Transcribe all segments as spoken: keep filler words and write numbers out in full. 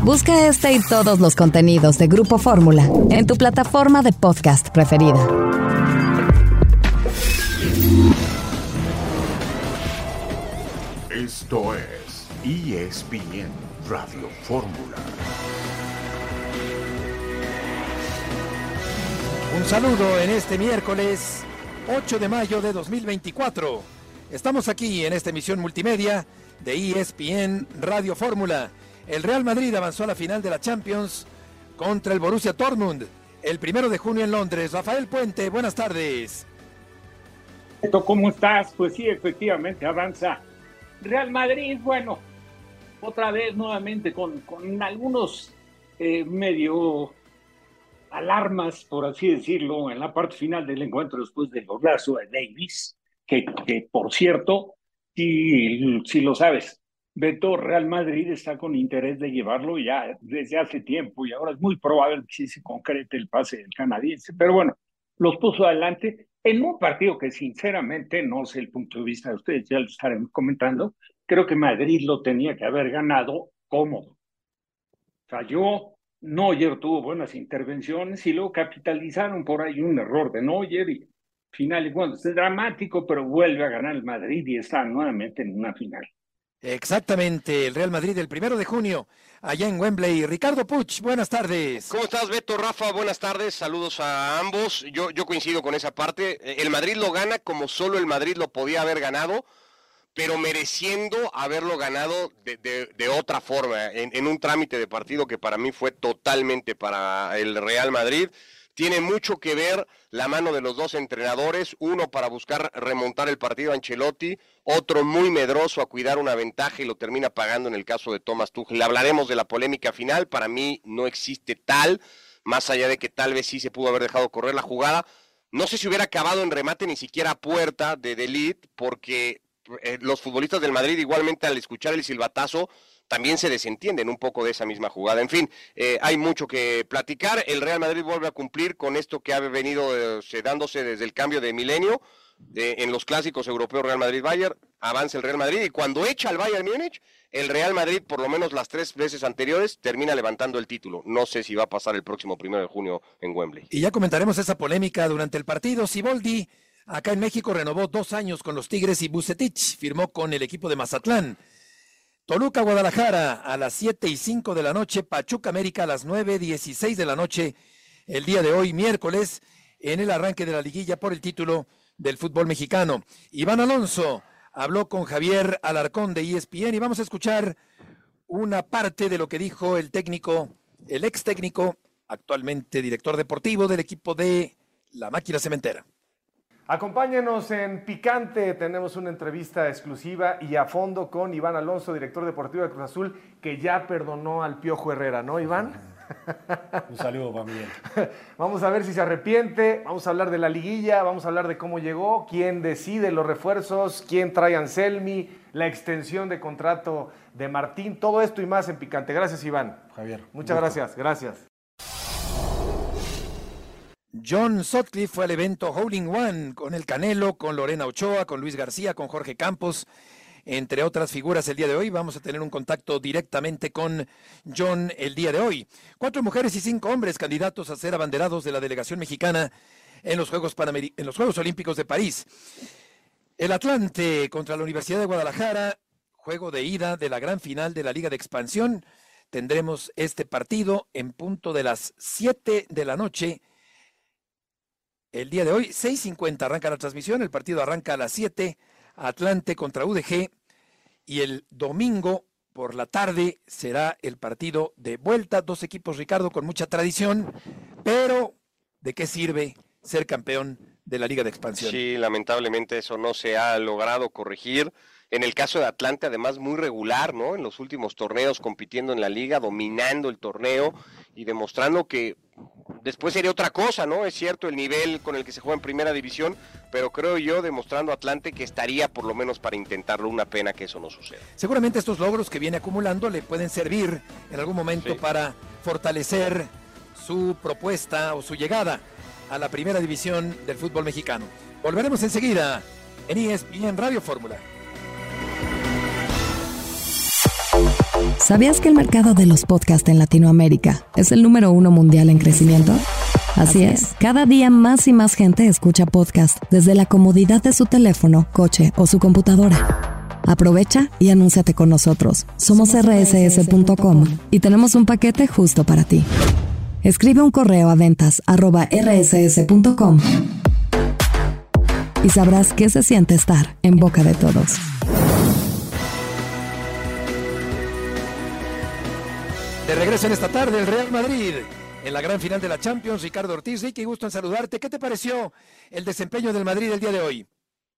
Busca este y todos los contenidos de Grupo Fórmula en tu plataforma de podcast preferida. Esto es E S P N Radio Fórmula. Un saludo en este miércoles ocho de mayo de dos mil veinticuatro. Estamos aquí en esta emisión multimedia de E S P N Radio Fórmula. El Real Madrid avanzó a la final de la Champions contra el Borussia Dortmund el primero de junio en Londres. Rafael Puente, buenas tardes. ¿Cómo estás? Pues sí, efectivamente avanza Real Madrid. Bueno, otra vez nuevamente con, con algunos eh, medio alarmas, por así decirlo, en la parte final del encuentro después del golazo de Davis, que, que por cierto, si, si lo sabes, Beto, Real Madrid está con interés de llevarlo ya desde hace tiempo y ahora es muy probable que sí se concrete el pase del canadiense, pero bueno, los puso adelante en un partido que sinceramente, no sé el punto de vista de ustedes, ya lo estaremos comentando, creo que Madrid lo tenía que haber ganado cómodo. Falló, Neuer tuvo buenas intervenciones y luego capitalizaron por ahí un error de Neuer y final y bueno, es dramático, pero vuelve a ganar el Madrid y está nuevamente en una final. Exactamente, el Real Madrid el primero de junio, allá en Wembley. Ricardo Puch, buenas tardes. ¿Cómo estás, Beto? Rafa, buenas tardes, saludos a ambos. Yo, yo coincido con esa parte. El Madrid lo gana como solo el Madrid lo podía haber ganado, pero mereciendo haberlo ganado de, de, de otra forma, en, en un trámite de partido que para mí fue totalmente para el Real Madrid. Tiene mucho que ver la mano de los dos entrenadores, uno para buscar remontar el partido a Ancelotti, otro muy medroso a cuidar una ventaja y lo termina pagando en el caso de Thomas Tuchel. Hablaremos de la polémica final, para mí no existe tal, más allá de que tal vez sí se pudo haber dejado correr la jugada. No sé si hubiera acabado en remate ni siquiera a puerta de De Ligt, porque eh, los futbolistas del Madrid igualmente al escuchar el silbatazo también se desentienden un poco de esa misma jugada. En fin, eh, hay mucho que platicar. El Real Madrid vuelve a cumplir con esto que ha venido eh, dándose desde el cambio de milenio. Eh, en los clásicos europeos Real Madrid-Bayern, avanza el Real Madrid y cuando echa al Bayern Múnich, el Real Madrid, por lo menos las tres veces anteriores, termina levantando el título. No sé si va a pasar el próximo primero de junio en Wembley. Y ya comentaremos esa polémica durante el partido. Siboldi, acá en México, renovó dos años con los Tigres y Vucetich firmó con el equipo de Mazatlán. Toluca, Guadalajara, a las siete y cinco de la noche, Pachuca América a las nueve dieciséis de la noche, el día de hoy, miércoles, en el arranque de la liguilla por el título del fútbol mexicano. Iván Alonso habló con Javier Alarcón de E S P N y vamos a escuchar una parte de lo que dijo el técnico, el ex técnico, actualmente director deportivo del equipo de la Máquina Cementera. Acompáñenos en Picante, tenemos una entrevista exclusiva y a fondo con Iván Alonso, director deportivo de Cruz Azul, que ya perdonó al Piojo Herrera, ¿no, Iván? Un saludo para Miguel. Vamos a ver si se arrepiente, vamos a hablar de la liguilla, vamos a hablar de cómo llegó, quién decide los refuerzos, quién trae a Anselmi, la extensión de contrato de Martín, todo esto y más en Picante. Gracias, Iván. Javier. Muchas gracias, gracias. John Sutcliffe fue al evento Hole in One con el Canelo, con Lorena Ochoa, con Luis García, con Jorge Campos, entre otras figuras el día de hoy. Vamos a tener un contacto directamente con John el día de hoy. Cuatro mujeres y cinco hombres candidatos a ser abanderados de la delegación mexicana en los Juegos Panameri- en los Juegos Olímpicos de París. El Atlante contra la Universidad de Guadalajara, juego de ida de la gran final de la Liga de Expansión. Tendremos este partido en punto de las siete de la noche. El día de hoy, seis cincuenta arranca la transmisión, el partido arranca a las siete, Atlante contra U D G, y el domingo por la tarde será el partido de vuelta, dos equipos, Ricardo, con mucha tradición, pero ¿de qué sirve ser campeón de la Liga de Expansión? Sí, lamentablemente eso no se ha logrado corregir. En el caso de Atlante, además, muy regular, ¿no? En los últimos torneos compitiendo en la liga, dominando el torneo y demostrando que después sería otra cosa, ¿no? Es cierto el nivel con el que se juega en primera división, pero creo yo demostrando a Atlante que estaría por lo menos para intentarlo. Una pena que eso no suceda. Seguramente estos logros que viene acumulando le pueden servir en algún momento sí. para fortalecer su propuesta o su llegada a la primera división del fútbol mexicano. Volveremos enseguida en E S P N Radio Fórmula. ¿Sabías que el mercado de los podcasts en Latinoamérica es el número uno mundial en crecimiento? Así es, cada día más y más gente escucha podcasts desde la comodidad de su teléfono, coche o su computadora. Aprovecha y anúnciate con nosotros. Somos erre ese ese punto com y tenemos un paquete justo para ti. Escribe un correo a ventas arroba erre ese ese punto com y sabrás qué se siente estar en boca de todos. De regreso en esta tarde, el Real Madrid en la gran final de la Champions. Ricardo Ortiz, Ricky, gusto en saludarte. ¿Qué te pareció el desempeño del Madrid el día de hoy?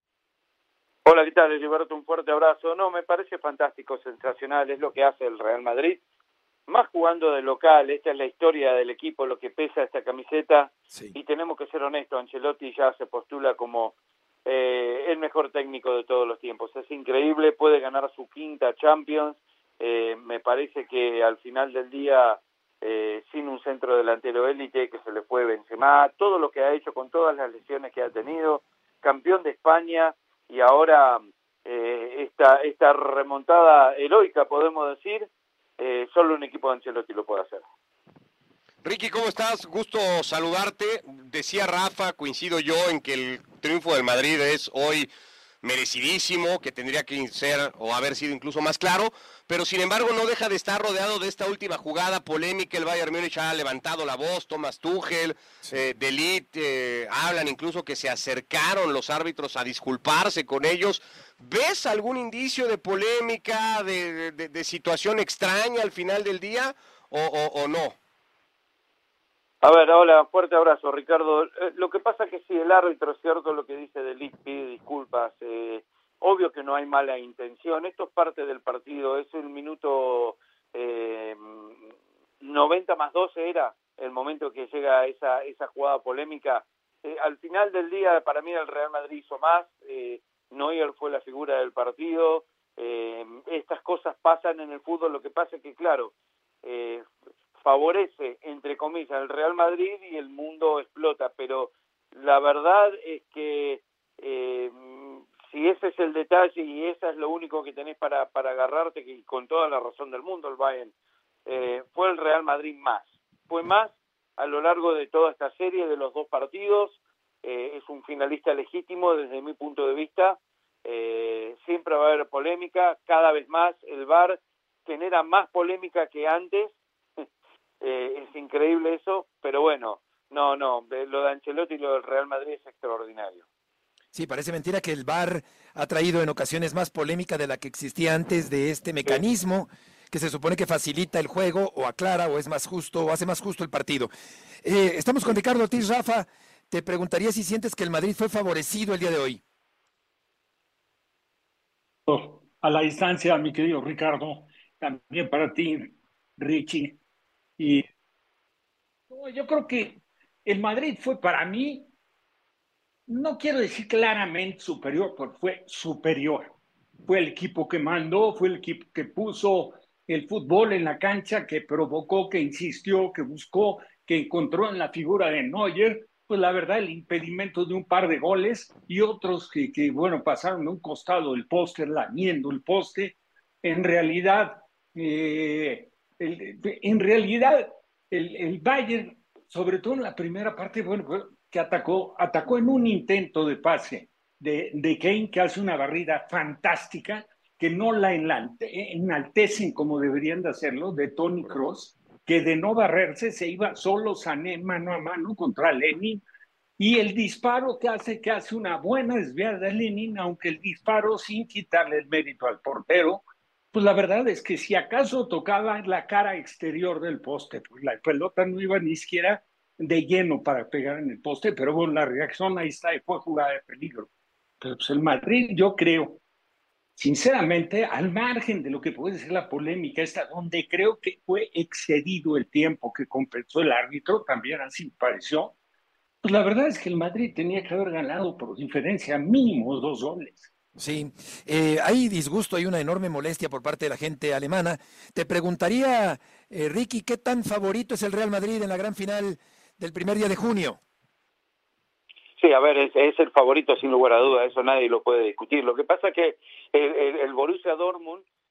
Hola, ¿qué tal, Gilberto? Un fuerte abrazo. No, me parece fantástico, sensacional, es lo que hace el Real Madrid. Más jugando de local, esta es la historia del equipo, lo que pesa esta camiseta. Sí. Y tenemos que ser honestos, Ancelotti ya se postula como eh, el mejor técnico de todos los tiempos. Es increíble, puede ganar su quinta Champions. Eh, me parece que al final del día, eh, sin un centro delantero élite, que se le fue Benzema, todo lo que ha hecho con todas las lesiones que ha tenido, campeón de España, y ahora eh, esta, esta remontada heroica, podemos decir, eh, solo un equipo de Ancelotti lo puede hacer. Ricky, ¿cómo estás? Gusto saludarte. Decía Rafa, coincido yo en que el triunfo del Madrid es hoy merecidísimo, que tendría que ser o haber sido incluso más claro, pero sin embargo no deja de estar rodeado de esta última jugada polémica. El Bayern Múnich ha levantado la voz, Thomas Tuchel, sí. eh, De Ligt, eh, hablan incluso que se acercaron los árbitros a disculparse con ellos. ¿Ves algún indicio de polémica, de, de, de situación extraña al final del día o, o, o no? A ver, hola, fuerte abrazo, Ricardo. Eh, lo que pasa es que sí, el árbitro, es cierto lo que dice De Ligt, pide disculpas. Eh, obvio que no hay mala intención. Esto es parte del partido. Es el minuto eh, noventa más doce era el momento que llega esa esa jugada polémica. Eh, al final del día, para mí el Real Madrid hizo más. Eh, Neuer fue la figura del partido. Eh, estas cosas pasan en el fútbol. Lo que pasa es que, claro, eh, favorece, entre comillas, el Real Madrid y el mundo explota, pero la verdad es que eh, si ese es el detalle y eso es lo único que tenés para, para agarrarte, que con toda la razón del mundo el Bayern, eh, fue el Real Madrid más, fue más a lo largo de toda esta serie de los dos partidos. Eh, es un finalista legítimo desde mi punto de vista. Eh, siempre va a haber polémica, cada vez más el V A R genera más polémica que antes. Eh, es increíble eso, pero bueno, no, no, lo de Ancelotti y lo del Real Madrid es extraordinario. Sí, parece mentira que el V A R ha traído en ocasiones más polémica de la que existía antes de este mecanismo, sí, que se supone que facilita el juego o aclara o es más justo o hace más justo el partido. Eh, estamos con Ricardo Ortiz. Rafa, te preguntaría si sientes que el Madrid fue favorecido el día de hoy. A la distancia, mi querido Ricardo, también para ti, Richie. Y yo creo que el Madrid fue para mí, no quiero decir claramente superior, porque fue superior. Fue el equipo que mandó, fue el equipo que puso el fútbol en la cancha, que provocó, que insistió, que buscó, que encontró en la figura de Neuer, pues la verdad, el impedimento de un par de goles y otros que, que bueno, pasaron de un costado del poste, lamiendo el poste. En realidad, eh, el, en realidad, el, el Bayern, sobre todo en la primera parte, bueno, que atacó, atacó en un intento de pase de, de Kane, que hace una barrida fantástica, que no la enaltecen como deberían de hacerlo, de Toni Kroos, que de no barrerse se iba solo Sané mano a mano contra Lenin, y el disparo que hace, que hace una buena desviada de Lenin, aunque el disparo sin quitarle el mérito al portero, pues la verdad es que si acaso tocaba la cara exterior del poste, pues la pelota no iba ni siquiera de lleno para pegar en el poste, pero bueno, la reacción ahí está y fue jugada de peligro. Pero pues el Madrid, yo creo, sinceramente, al margen de lo que puede ser la polémica esta, donde creo que fue excedido el tiempo que compensó el árbitro, también así me pareció, pues la verdad es que el Madrid tenía que haber ganado por diferencia mínimo dos goles. Sí, eh, hay disgusto, hay una enorme molestia por parte de la gente alemana. Te preguntaría, eh, Ricky, ¿qué tan favorito es el Real Madrid en la gran final del primer día de junio? Sí, a ver, es, es el favorito sin lugar a dudas, eso nadie lo puede discutir. Lo que pasa es que el, el, el Borussia Dortmund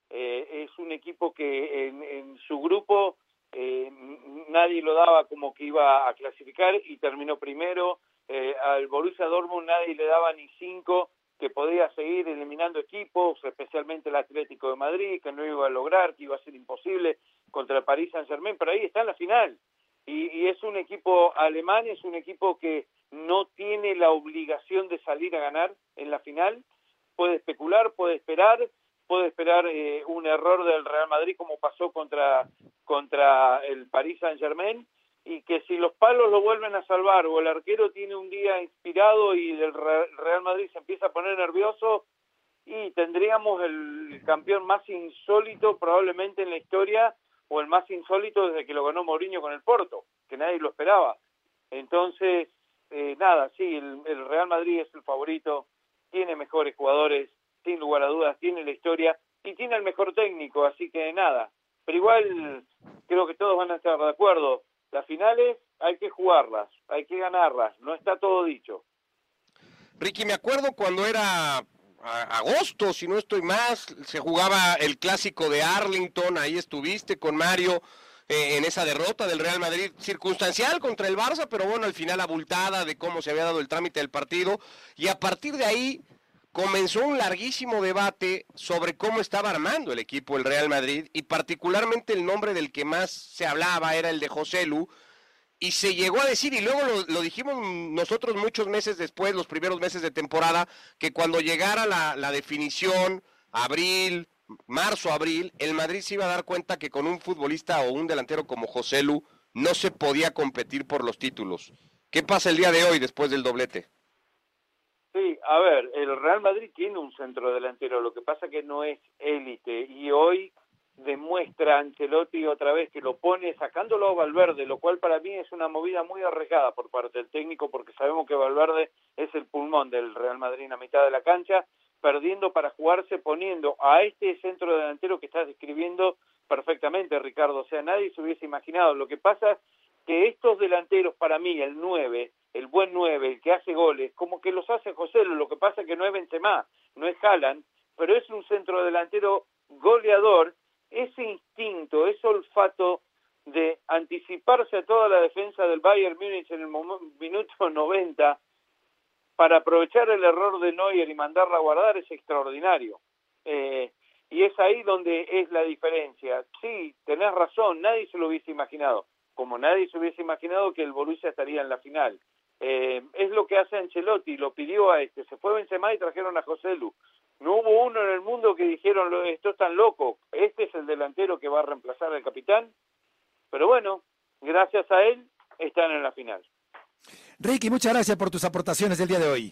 Eh, es un equipo que en, en su grupo eh, nadie lo daba como que iba a clasificar y terminó primero. Eh, al Borussia Dortmund nadie le daba ni cinco, que podía seguir eliminando equipos, especialmente el Atlético de Madrid, que no iba a lograr, que iba a ser imposible contra el Paris Saint-Germain, pero ahí está en la final. Y, y es un equipo alemán, es un equipo que no tiene la obligación de salir a ganar en la final. Puede especular, puede esperar, puede esperar eh, un error del Real Madrid como pasó contra, contra el Paris Saint-Germain, y que si los palos lo vuelven a salvar o el arquero tiene un día inspirado y el Real Madrid se empieza a poner nervioso, y tendríamos el campeón más insólito probablemente en la historia, o el más insólito desde que lo ganó Mourinho con el Porto, que nadie lo esperaba. Entonces, eh, nada, sí, el, el Real Madrid es el favorito, tiene mejores jugadores, sin lugar a dudas, tiene la historia y tiene el mejor técnico, así que nada. Pero igual creo que todos van a estar de acuerdo. Las finales hay que jugarlas, hay que ganarlas, no está todo dicho. Ricky, me acuerdo cuando era agosto, si no estoy más, se jugaba el clásico de Arlington, ahí estuviste con Mario eh, en esa derrota del Real Madrid, circunstancial contra el Barça, pero bueno, al final abultada de cómo se había dado el trámite del partido, y a partir de ahí comenzó un larguísimo debate sobre cómo estaba armando el equipo el Real Madrid, y particularmente el nombre del que más se hablaba era el de Joselu, y se llegó a decir, y luego lo, lo dijimos nosotros muchos meses después, los primeros meses de temporada, que cuando llegara la, la definición, abril, marzo, abril, el Madrid se iba a dar cuenta que con un futbolista o un delantero como Joselu no se podía competir por los títulos. ¿Qué pasa el día de hoy después del doblete? Sí, a ver, el Real Madrid tiene un centro delantero, lo que pasa que no es élite, y hoy demuestra Ancelotti otra vez que lo pone sacándolo a Valverde, lo cual para mí es una movida muy arriesgada por parte del técnico, porque sabemos que Valverde es el pulmón del Real Madrid en la mitad de la cancha, perdiendo para jugarse, poniendo a este centro delantero que estás describiendo perfectamente, Ricardo. O sea, nadie se hubiese imaginado. Lo que pasa es que estos delanteros, para mí, el nueve, el buen nueve, el que hace goles, como que los hace José, lo que pasa es que no es Benzema, no es Haaland, pero es un centro delantero goleador. Ese instinto, ese olfato de anticiparse a toda la defensa del Bayern Múnich en el minuto noventa para aprovechar el error de Neuer y mandarla a guardar es extraordinario. Eh, y es ahí donde es la diferencia. Sí, tenés razón, nadie se lo hubiese imaginado, como nadie se hubiese imaginado que el Borussia estaría en la final. Eh, es lo que hace Ancelotti, lo pidió a este, se fue Benzema y trajeron a Joselu. No hubo uno en el mundo que dijeron, esto es tan loco, este es el delantero que va a reemplazar al capitán, pero bueno, gracias a él están en la final. Ricky, muchas gracias por tus aportaciones del día de hoy.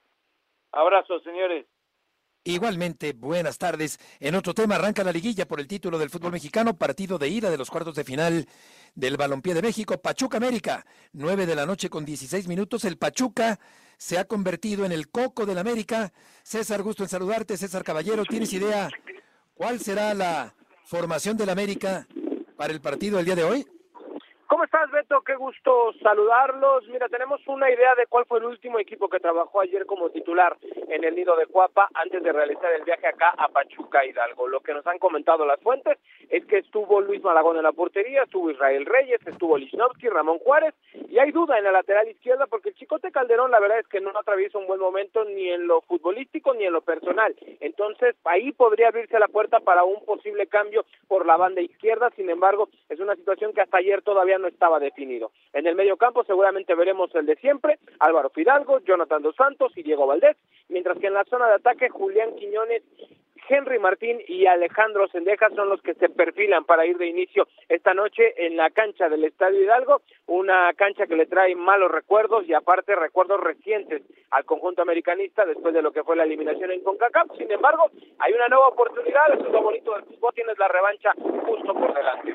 Abrazos, señores. Igualmente, buenas tardes. En otro tema, arranca la liguilla por el título del fútbol mexicano, partido de ida de los cuartos de final del Balompié de México, Pachuca América, nueve de la noche con dieciséis minutos. El Pachuca se ha convertido en el coco del América. César, gusto en saludarte. César Caballero, ¿tienes idea cuál será la formación del América para el partido del día de hoy? ¿Cómo estás, Beto? Qué gusto saludarlos. Mira, tenemos una idea de cuál fue el último equipo que trabajó ayer como titular en el Nido de Cuapa antes de realizar el viaje acá a Pachuca Hidalgo. Lo que nos han comentado las fuentes es que estuvo Luis Malagón en la portería, estuvo Israel Reyes, estuvo Lichnowsky, Ramón Juárez, y hay duda en la lateral izquierda porque el Chicote Calderón la verdad es que no atraviesa un buen momento ni en lo futbolístico ni en lo personal. Entonces, ahí podría abrirse la puerta para un posible cambio por la banda izquierda. Sin embargo, es una situación que hasta ayer todavía no estaba definido. En el medio campo seguramente veremos el de siempre, Álvaro Fidalgo, Jonathan Dos Santos y Diego Valdés, mientras que en la zona de ataque Julián Quiñones, Henry Martín y Alejandro Sendejas son los que se perfilan para ir de inicio esta noche en la cancha del Estadio Hidalgo, una cancha que le trae malos recuerdos y aparte recuerdos recientes al conjunto americanista después de lo que fue la eliminación en CONCACAF. Sin embargo, hay una nueva oportunidad, eso es lo bonito del fútbol, tienes la revancha justo por delante.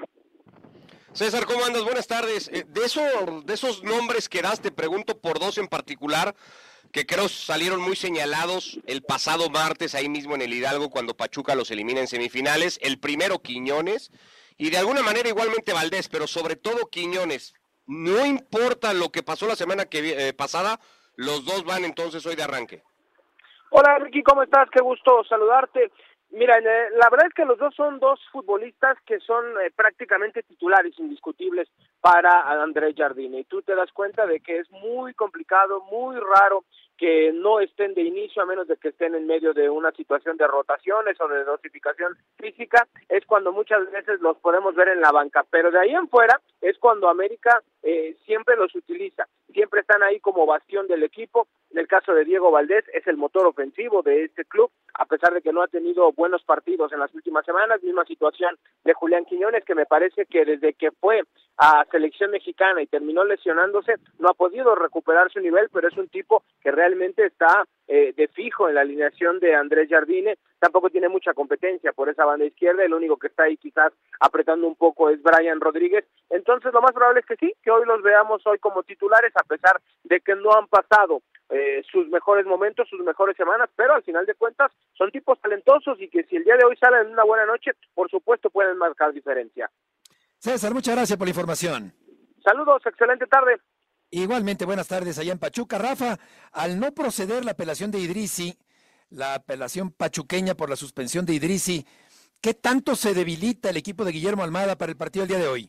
César, ¿cómo andas? Buenas tardes. Eh, de, eso, de esos nombres que das, te pregunto por dos en particular, que creo salieron muy señalados el pasado martes ahí mismo en el Hidalgo cuando Pachuca los elimina en semifinales. El primero, Quiñones, y de alguna manera igualmente Valdés, pero sobre todo Quiñones. No importa lo que pasó la semana que eh, pasada, los dos van entonces hoy de arranque. Hola, Ricky, ¿cómo estás? Qué gusto saludarte. Mira, eh, la verdad es que los dos son dos futbolistas que son eh, prácticamente titulares indiscutibles para Andrés Jardine, y tú te das cuenta de que es muy complicado, muy raro que no estén de inicio, a menos de que estén en medio de una situación de rotaciones o de dosificación física, es cuando muchas veces los podemos ver en la banca, pero de ahí en fuera es cuando América eh, siempre los utiliza, siempre están ahí como bastión del equipo. En el caso de Diego Valdés, es el motor ofensivo de este club, a pesar de que no ha tenido buenos partidos en las últimas semanas. Misma situación de Julián Quiñones, que me parece que desde que fue a selección mexicana y terminó lesionándose, no ha podido recuperar su nivel, pero es un tipo que realmente está eh, de fijo en la alineación de Andrés Jardine. Tampoco tiene mucha competencia por esa banda izquierda, el único que está ahí quizás apretando un poco es Brian Rodríguez. Entonces lo más probable es que sí, que hoy los veamos hoy como titulares, a pesar de que no han pasado eh, sus mejores momentos, sus mejores semanas, pero al final de cuentas son tipos talentosos y que si el día de hoy salen en una buena noche, por supuesto pueden marcar diferencia. César, muchas gracias por la información. Saludos, excelente tarde. Igualmente, buenas tardes allá en Pachuca. Rafa, al no proceder la apelación de Idrissi, la apelación pachuqueña por la suspensión de Idrissi, ¿qué tanto se debilita el equipo de Guillermo Almada para el partido del día de hoy?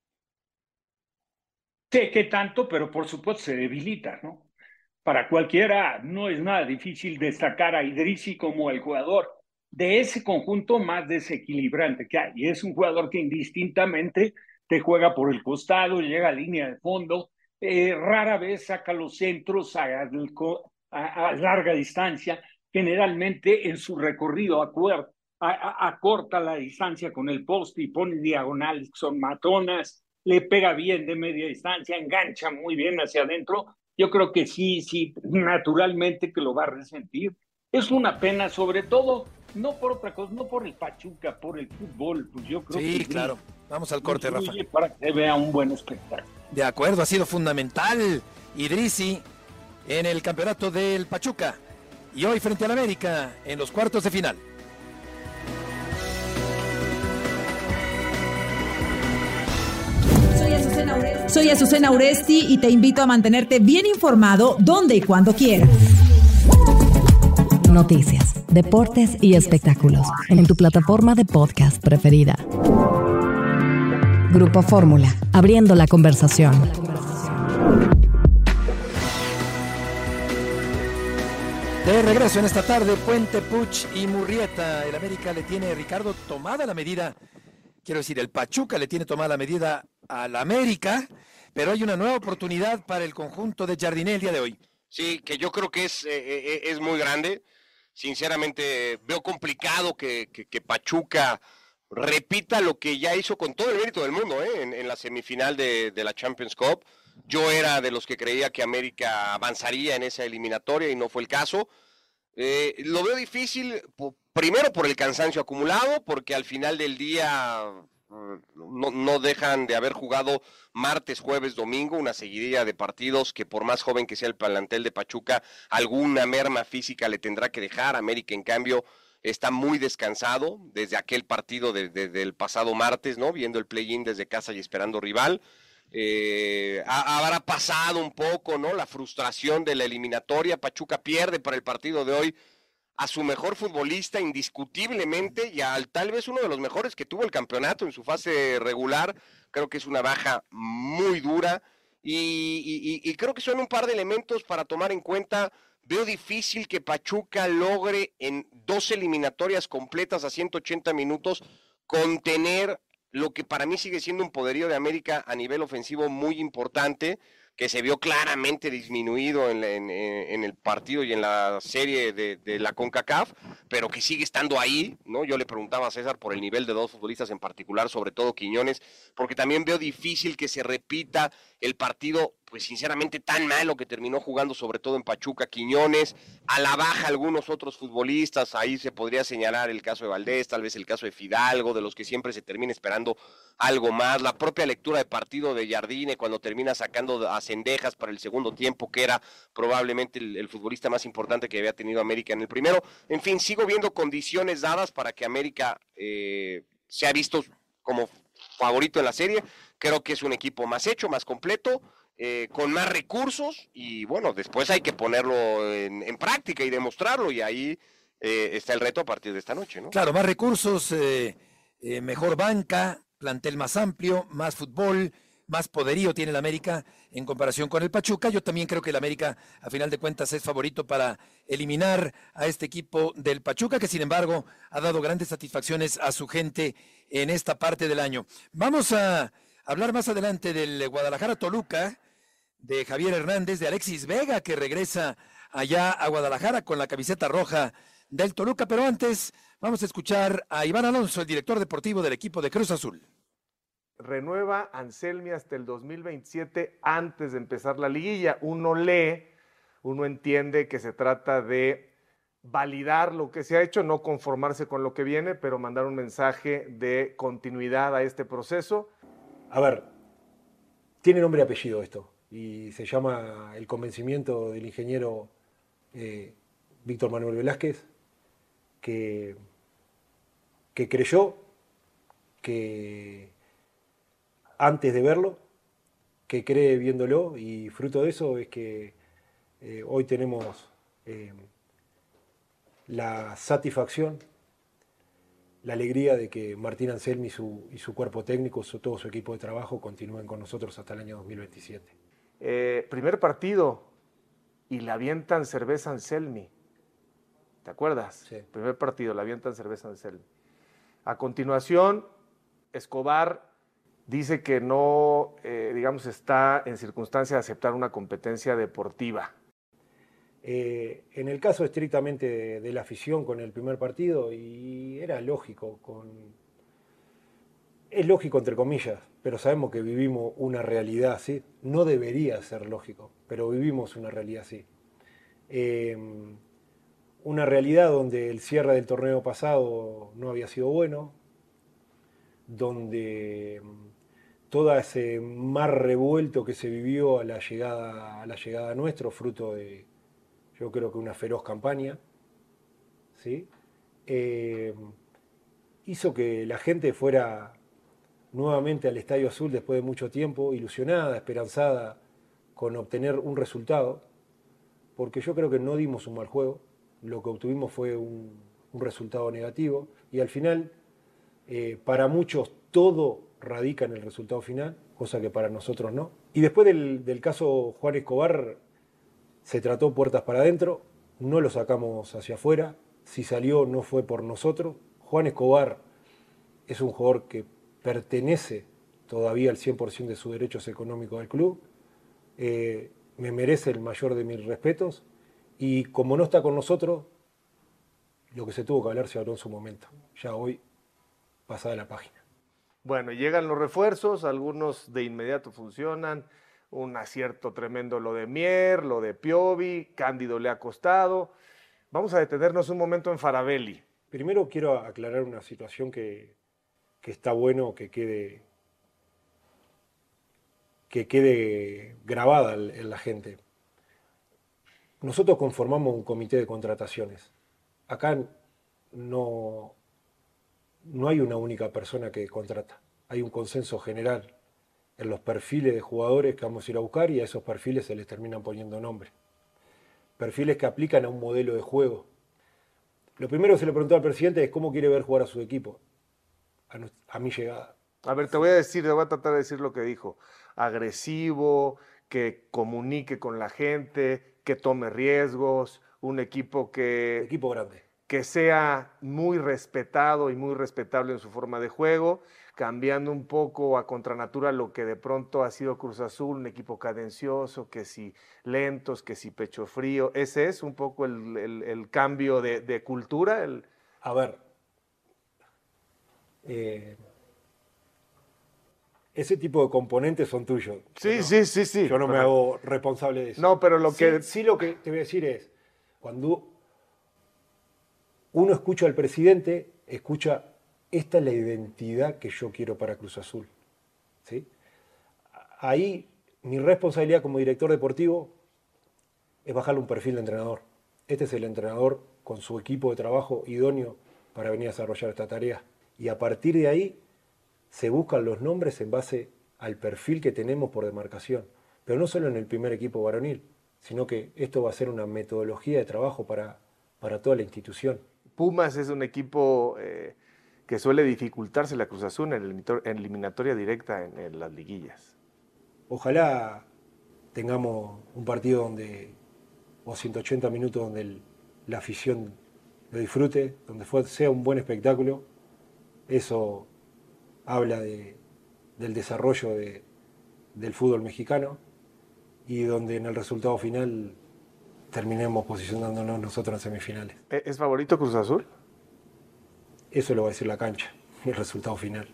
Sé qué tanto, pero por supuesto se debilita, ¿no? Para cualquiera no es nada difícil destacar a Idrissi como el jugador de ese conjunto más desequilibrante que hay. Y es un jugador que indistintamente te juega por el costado, llega a línea de fondo, eh, rara vez saca los centros a, a, a larga distancia, generalmente en su recorrido acuer, a, a, acorta la distancia con el poste y pone diagonales, son matonas, le pega bien de media distancia, engancha muy bien hacia adentro. Yo creo que sí, sí, naturalmente que lo va a resentir. Es una pena, sobre todo, no por otra cosa, no por el Pachuca, por el fútbol. Pues yo creo sí, que claro. Vamos al corte, Rafa. Para que se vea un buen espectáculo. De acuerdo, ha sido fundamental Idrissi en el campeonato del Pachuca. Y hoy frente al América en los cuartos de final. Soy Azucena Uresti y te invito a mantenerte bien informado donde y cuando quieras. Noticias, deportes y espectáculos en tu plataforma de podcast preferida. Grupo Fórmula, abriendo la conversación. De regreso en esta tarde, Puente, Puch y Murrieta. El América le tiene, Ricardo, tomada la medida. Quiero decir, el Pachuca le tiene tomada la medida al América, pero hay una nueva oportunidad para el conjunto de Jardine el día de hoy. Sí, que yo creo que es, eh, es muy grande. Sinceramente, veo complicado que, que, que Pachuca repita lo que ya hizo con todo el mérito del mundo ¿eh? en, en la semifinal de, de la Champions Cup. Yo era de los que creía que América avanzaría en esa eliminatoria y no fue el caso. Eh, lo veo difícil, por, primero por el cansancio acumulado, porque al final del día no, no dejan de haber jugado martes, jueves, domingo, una seguidilla de partidos que por más joven que sea el plantel de Pachuca, alguna merma física le tendrá que dejar. América, en cambio, está muy descansado desde aquel partido de, de, del pasado martes, ¿no? Viendo el play-in desde casa y esperando rival. Eh, habrá pasado un poco, ¿no? La frustración de la eliminatoria. Pachuca pierde para el partido de hoy a su mejor futbolista indiscutiblemente y al tal vez uno de los mejores que tuvo el campeonato en su fase regular. Creo que es una baja muy dura y, y, y creo que son un par de elementos para tomar en cuenta. Veo difícil que Pachuca logre en dos eliminatorias completas a ciento ochenta minutos contener lo que para mí sigue siendo un poderío de América a nivel ofensivo muy importante, que se vio claramente disminuido en, en, en el partido y en la serie de, de la CONCACAF, pero que sigue estando ahí, ¿no? Yo le preguntaba a César por el nivel de dos futbolistas en particular, sobre todo Quiñones, porque también veo difícil que se repita el partido, pues sinceramente tan malo que terminó jugando, sobre todo en Pachuca. Quiñones, a la baja algunos otros futbolistas, ahí se podría señalar el caso de Valdés, tal vez el caso de Fidalgo, de los que siempre se termina esperando algo más, la propia lectura de partido de Jardine cuando termina sacando a Cendejas para el segundo tiempo, que era probablemente el, el futbolista más importante que había tenido América en el primero. En fin, sigo viendo condiciones dadas para que América eh, sea visto como favorito en la serie. Creo que es un equipo más hecho, más completo, eh, con más recursos y bueno, después hay que ponerlo en, en práctica y demostrarlo y ahí eh, está el reto a partir de esta noche, ¿no? Claro, más recursos, eh, eh, mejor banca, plantel más amplio, más fútbol, más poderío tiene el América en comparación con el Pachuca. Yo también creo que el América, a final de cuentas, es favorito para eliminar a este equipo del Pachuca, que sin embargo ha dado grandes satisfacciones a su gente en esta parte del año. Vamos a hablar más adelante del Guadalajara Toluca, de Javier Hernández, de Alexis Vega, que regresa allá a Guadalajara con la camiseta roja del Toluca, pero antes vamos a escuchar a Iván Alonso, el director deportivo del equipo de Cruz Azul. Renueva Anselmi hasta el dos mil veintisiete antes de empezar la liguilla. Uno lee, uno entiende que se trata de validar lo que se ha hecho, no conformarse con lo que viene, pero mandar un mensaje de continuidad a este proceso. A ver, tiene nombre y apellido esto, y se llama el convencimiento del ingeniero eh, Víctor Manuel Velázquez, que, que creyó que antes de verlo, que cree viéndolo, y fruto de eso es que eh, hoy tenemos eh, la satisfacción, la alegría de que Martín Anselmi y su, y su cuerpo técnico, su, todo su equipo de trabajo, continúen con nosotros hasta el año dos mil veintisiete. Eh, primer partido y le avientan cerveza Anselmi. ¿Te acuerdas? Sí. Primer partido, le avientan cerveza Anselmi. A continuación, Escobar dice que no, eh, digamos, está en circunstancia de aceptar una competencia deportiva. Eh, en el caso estrictamente de, de la afición con el primer partido, y era lógico, con, es lógico entre comillas, pero sabemos que vivimos una realidad así. No debería ser lógico, pero vivimos una realidad así. Eh, una realidad donde el cierre del torneo pasado no había sido bueno, donde todo ese mar revuelto que se vivió a la llegada, a la llegada nuestro, fruto de, yo creo que una feroz campaña, ¿sí? Eh, hizo que la gente fuera nuevamente al Estadio Azul después de mucho tiempo, ilusionada, esperanzada con obtener un resultado, porque yo creo que no dimos un mal juego, lo que obtuvimos fue un, un resultado negativo, y al final, eh, para muchos, todo radica en el resultado final, cosa que para nosotros no. Y después del, del caso Juan Escobar, se trató puertas para adentro, no lo sacamos hacia afuera, si salió no fue por nosotros. Juan Escobar es un jugador que pertenece todavía al cien por ciento de sus derechos económicos del club, eh, me merece el mayor de mis respetos, y como no está con nosotros, lo que se tuvo que hablar se habló en su momento, ya hoy pasada la página. Bueno, llegan los refuerzos, algunos de inmediato funcionan, un acierto tremendo lo de Mier, lo de Piovi, Cándido le ha costado. Vamos a detenernos un momento en Faravelli. Primero quiero aclarar una situación que, que está bueno que quede, que quede grabada en la gente. Nosotros conformamos un comité de contrataciones. Acá no... No hay una única persona que contrata, hay un consenso general en los perfiles de jugadores que vamos a ir a buscar, y a esos perfiles se les terminan poniendo nombres. Perfiles que aplican a un modelo de juego. Lo primero que se le preguntó al presidente es cómo quiere ver jugar a su equipo, a, a mi llegada. A ver, te voy a decir, te voy a tratar de decir lo que dijo. Agresivo, que comunique con la gente, que tome riesgos, un equipo que... Equipo grande. que sea muy respetado y muy respetable en su forma de juego, cambiando un poco a contranatura lo que de pronto ha sido Cruz Azul, un equipo cadencioso, que si lentos, que si pecho frío. Ese es un poco el, el, el cambio de, de cultura. El... A ver, eh, ese tipo de componentes son tuyos. Sí, no, sí, sí, sí. Yo no pero, me hago responsable de eso. No, pero lo sí, que... Sí, lo que te voy a decir es, cuando uno escucha al presidente, escucha, esta es la identidad que yo quiero para Cruz Azul, ¿sí? Ahí mi responsabilidad como director deportivo es bajarle un perfil de entrenador. Este es el entrenador con su equipo de trabajo idóneo para venir a desarrollar esta tarea. Y a partir de ahí se buscan los nombres en base al perfil que tenemos por demarcación. Pero no solo en el primer equipo varonil, sino que esto va a ser una metodología de trabajo para, para toda la institución. Pumas es un equipo eh, que suele dificultarse la Cruz Azul en, el, en eliminatoria directa en, en las liguillas. Ojalá tengamos un partido donde, o ciento ochenta minutos donde el, la afición lo disfrute, donde fue, sea un buen espectáculo. Eso habla de, del desarrollo de, del fútbol mexicano y donde en el resultado final terminemos posicionándonos nosotros en semifinales. ¿Es favorito Cruz Azul? Eso lo va a decir la cancha, el resultado final.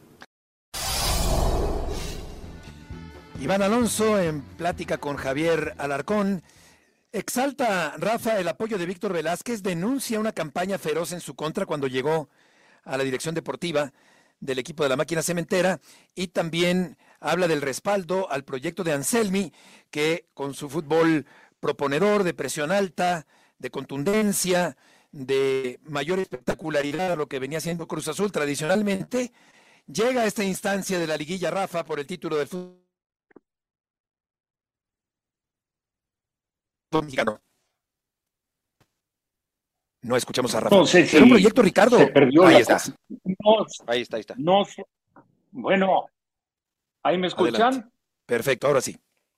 Iván Alonso, en plática con Javier Alarcón, exalta, Rafa, el apoyo de Víctor Velázquez, denuncia una campaña feroz en su contra cuando llegó a la dirección deportiva del equipo de la Máquina Cementera, y también habla del respaldo al proyecto de Anselmi, que con su fútbol proponedor, de presión alta, de contundencia, de mayor espectacularidad a lo que venía siendo Cruz Azul tradicionalmente, llega a esta instancia de la liguilla, Rafa, por el título del fútbol mexicano. No escuchamos a Rafa. No sé si ¿Era un proyecto, Ricardo? Se perdió ahí, la está. No, ahí está. Ahí está. No, bueno, ¿ahí me escuchan? Adelante. Perfecto, ahora sí.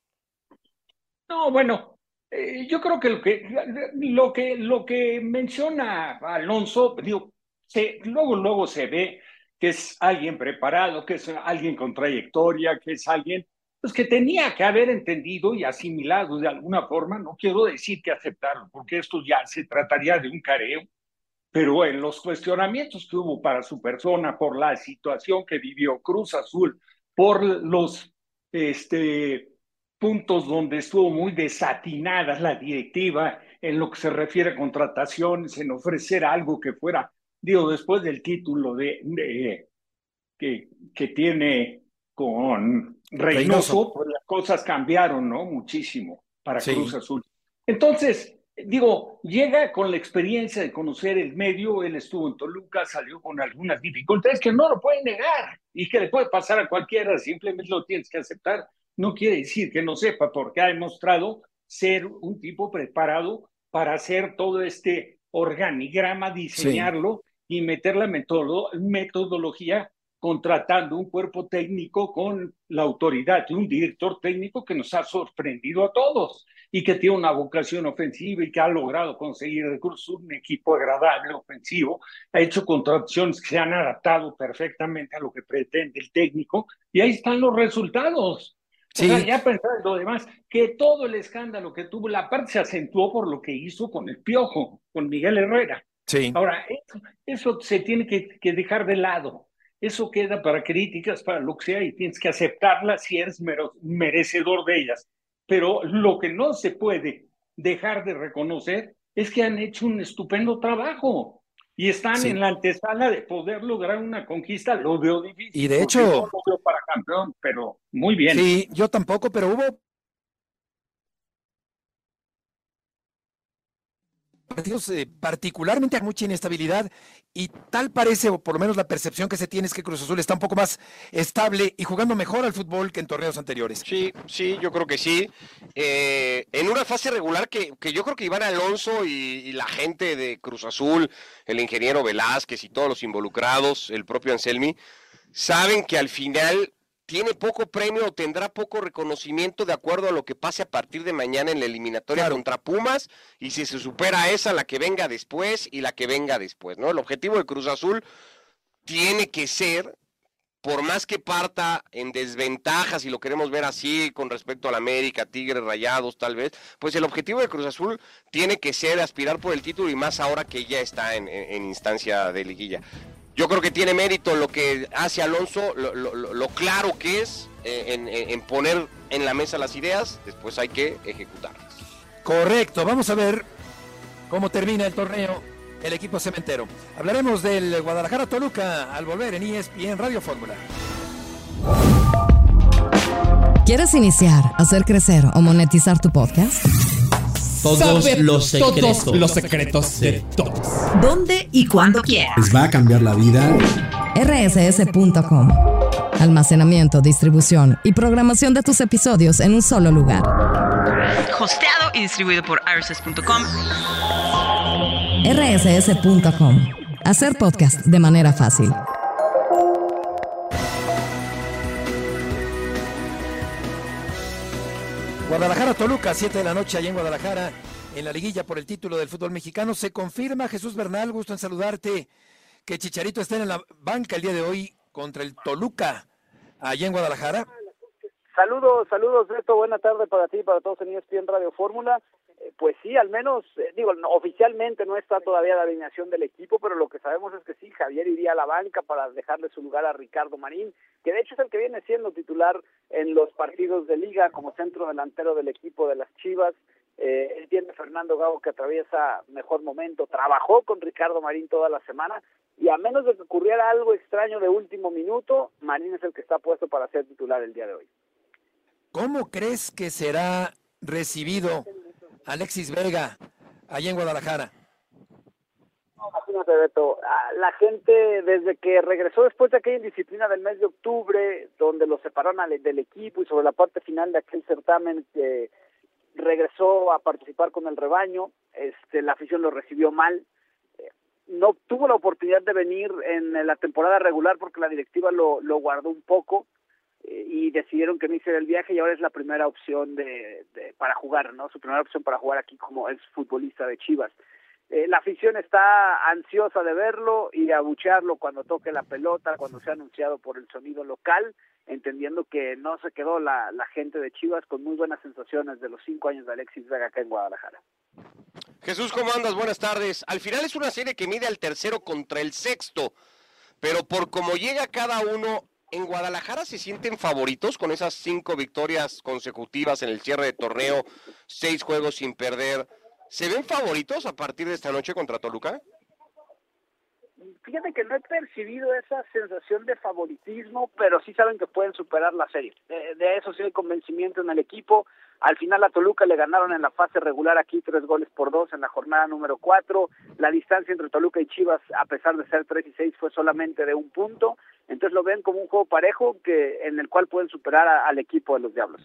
No, bueno, eh, yo creo que lo que lo que lo que menciona Alonso, digo, se, luego luego se ve que es alguien preparado, que es alguien con trayectoria, que es alguien pues que tenía que haber entendido y asimilado de alguna forma. No quiero decir que aceptarlo, porque esto ya se trataría de un careo, pero en los cuestionamientos que hubo para su persona, por la situación que vivió Cruz Azul, por los este, puntos donde estuvo muy desatinada la directiva en lo que se refiere a contrataciones, en ofrecer algo que fuera, digo, después del título de, de que, que tiene con Reynoso, Reynoso, pues las cosas cambiaron, ¿no? Muchísimo para sí. Cruz Azul. Entonces, digo, llega con la experiencia de conocer el medio. Él estuvo en Toluca, salió con algunas dificultades que no lo puede negar y que le puede pasar a cualquiera, simplemente lo tienes que aceptar. No quiere decir que no sepa, porque ha demostrado ser un tipo preparado para hacer todo este organigrama, diseñarlo sí. y meter la metodología, contratando un cuerpo técnico con la autoridad de un director técnico que nos ha sorprendido a todos y que tiene una vocación ofensiva y que ha logrado conseguir de Cruz Azul un equipo agradable, ofensivo. Ha hecho contrataciones que se han adaptado perfectamente a lo que pretende el técnico y ahí están los resultados. Sí. O sea, ya pensando lo demás, que todo el escándalo que tuvo, la parte se acentuó por lo que hizo con el Piojo, con Miguel Herrera. Sí. Ahora, eso, eso se tiene que, que dejar de lado. Eso queda para críticas, para lo que sea, y tienes que aceptarlas si eres merecedor de ellas. Pero lo que no se puede dejar de reconocer es que han hecho un estupendo trabajo y están sí. en la antesala de poder lograr una conquista. Lo veo difícil. Y de hecho, no lo veo para campeón, pero muy bien. Sí, yo tampoco, pero hubo partidos eh, particularmente a mucha inestabilidad, y tal parece, o por lo menos la percepción que se tiene, es que Cruz Azul está un poco más estable y jugando mejor al fútbol que en torneos anteriores. Sí, sí, yo creo que sí. Eh, en una fase regular que, que yo creo que Iván Alonso y, y la gente de Cruz Azul, el ingeniero Velázquez y todos los involucrados, el propio Anselmi, saben que al final tiene poco premio o tendrá poco reconocimiento de acuerdo a lo que pase a partir de mañana en la eliminatoria claro. contra Pumas, y si se supera esa, la que venga después y la que venga después, ¿no? El objetivo de Cruz Azul tiene que ser, por más que parta en desventaja, si lo queremos ver así, con respecto al América, Tigres, Rayados, tal vez, pues el objetivo de Cruz Azul tiene que ser aspirar por el título, y más ahora que ya está en, en, en instancia de liguilla. Yo creo que tiene mérito lo que hace Alonso, lo, lo, lo claro que es eh, en, en poner en la mesa las ideas, después hay que ejecutarlas. Correcto, vamos a ver cómo termina el torneo el equipo cementero. Hablaremos del Guadalajara Toluca al volver en E S P N Radio Fórmula. ¿Quieres iniciar, hacer crecer o monetizar tu podcast? Todos los secretos, todos los secretos de todos. ¿Dónde y cuándo quieras? Les va a cambiar la vida. R S S punto com. Almacenamiento, distribución y programación de tus episodios en un solo lugar. Hosteado y distribuido por R S S punto com. erre ese ese punto com. Hacer podcast de manera fácil. Guadalajara-Toluca, siete de la noche allá en Guadalajara, en la liguilla por el título del fútbol mexicano. Se confirma, Jesús Bernal, gusto en saludarte, que Chicharito está en la banca el día de hoy contra el Toluca, allá en Guadalajara. Saludos, saludos, Beto, buena tarde para ti y para todos en E S P N Radio Fórmula. Eh, pues sí, al menos, eh, digo, no, oficialmente no está todavía la alineación del equipo, pero lo que sabemos es que sí, Javier iría a la banca para dejarle su lugar a Ricardo Marín, que de hecho es el que viene siendo titular en los partidos de liga como centro delantero del equipo de las Chivas. Eh, él tiene Fernando Gago, que atraviesa mejor momento, trabajó con Ricardo Marín toda la semana, y a menos de que ocurriera algo extraño de último minuto, Marín es el que está puesto para ser titular el día de hoy. ¿Cómo crees que será recibido Alexis Vega allá en Guadalajara? Imagínate, Beto, la gente desde que regresó después de aquella indisciplina del mes de octubre, donde lo separaron del equipo y sobre la parte final de aquel certamen que regresó a participar con el rebaño, este, la afición lo recibió mal, no tuvo la oportunidad de venir en la temporada regular porque la directiva lo, lo guardó un poco, y decidieron que no hiciera el viaje, y ahora es la primera opción de, de para jugar, ¿no? Su primera opción para jugar aquí como ex futbolista de Chivas. Eh, la afición está ansiosa de verlo y de abuchearlo cuando toque la pelota, cuando sea anunciado por el sonido local, entendiendo que no se quedó la, la gente de Chivas con muy buenas sensaciones de los cinco años de Alexis Vega acá en Guadalajara. Jesús, ¿cómo andas? Buenas tardes. Al final es una serie que mide al tercero contra el sexto, pero por cómo llega cada uno, ¿en Guadalajara se sienten favoritos con esas cinco victorias consecutivas en el cierre de torneo, seis juegos sin perder? ¿Se ven favoritos a partir de esta noche contra Toluca? Fíjate que no he percibido esa sensación de favoritismo, pero sí saben que pueden superar la serie. De, de eso sí hay convencimiento en el equipo. Al final a Toluca le ganaron en la fase regular aquí tres goles por dos en la jornada número cuatro. La distancia entre Toluca y Chivas, a pesar de ser tres y seis, fue solamente de un punto. Entonces lo ven como un juego parejo que en el cual pueden superar a, al equipo de los Diablos.